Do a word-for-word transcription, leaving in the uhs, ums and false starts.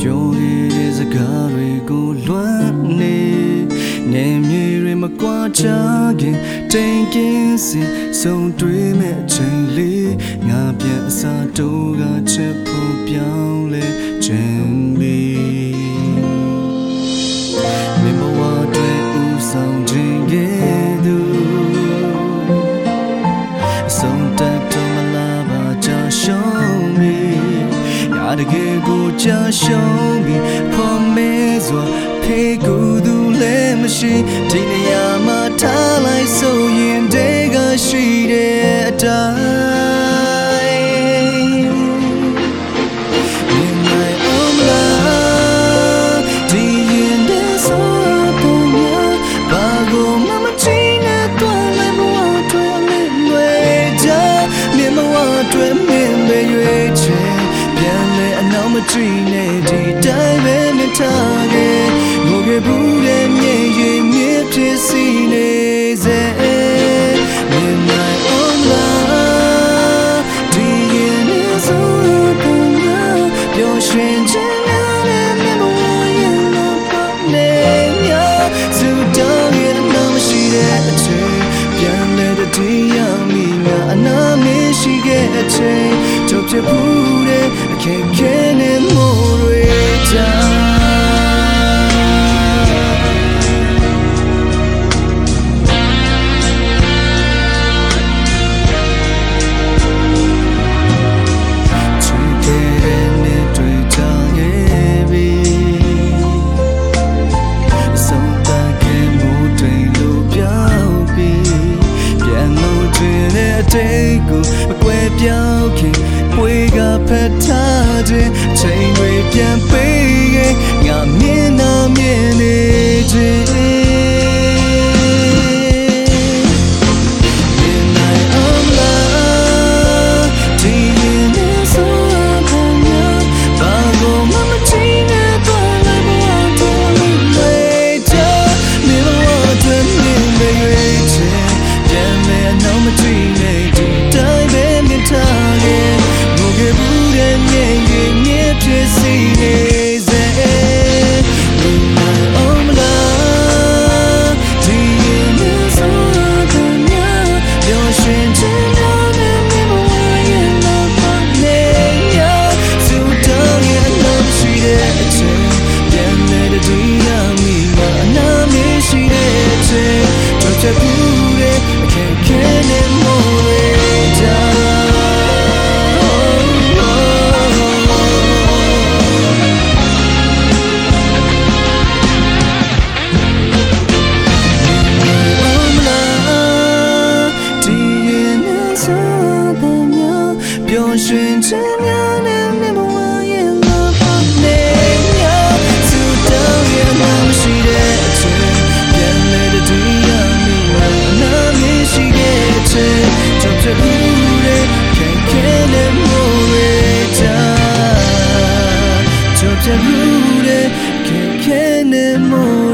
ပြောရတဲ့စကားတွေကိုလွမ်းနေနေမြေတွေမကွာချခင်တိမ်ကင်းစင်ဆုံးတွေ့မဲ့အချိန်လေးငါပြန်အစားတိုးကချက်ဖို့ပြောင်းလဲခြင်းမီမင်းဘဝတွေဦးဆောင်ခြင်းကဲ့သို့ဆုံးတတ်တော်မလာပါချရှုံးမီငါတကယ်ကိုချရှုံးပြီးဖော်မဲစွာဖေးကူသူလည်းမရှိဒီနေရာမှာထားလိုက်ဆိုရင်တည်းကရှိတဲ့အတိုင်းမြင်နိုင်အောင်လားဒီရင်တည်းဆိုတော့များဘာကိုမှမချင်နဲ့တော့လည်းဘဝတွေလည်းလွယ်ကြမြင်ဘဝတွေမင်းပဲရွေးချယ်ပြန်လဲအနောက်မကြည့်နဲ့ဒီတိုင်းပဲမြင်ထားခဲ့ငိုခဲ့ဘူးတဲ့မြေရင်မြေဖြစ်စီနေစေမြင်နိုင်အောင်လားဒီရင်နဲ့ဆိုတော့များပျော်ရွှင်ခြင်းများနဲ့မြင်ဘဝရင်တော့ပတ်နေများစုတောင်းရတဲ့နာမရှိတဲ့အချိန်ပြန်လဲတဲ့တရားမိငါအနာမရှိခဲ့အချိန်ချုပ်ဖြစ်ဘူးတဲ့အခက်ခဲနဲ့မိုးတွေတာကိုအကွယ်ပြောင်းခင်ပွေကဖက်ထားခြင်းချိန်တွေပြန်ပေးခဲ့ငါမြင်နာမြင်နေခြင်းပျော်ရွှင်ခြင်းများနဲ့မြင်ဘဝရင်တော့ပတ်နေများစုတောင်းရမှမရှိတဲ့အချိန်ပြန်လဲတဲ့တရားမိငါအနာမရှိတဲ့အချိန်ချုပ်ဖြစ်ဘူးတဲ့ခံခဲနဲ့မိုးရတာချုပ်ဖြစ်ဘူးတဲ့ခံခဲနဲ့မိုး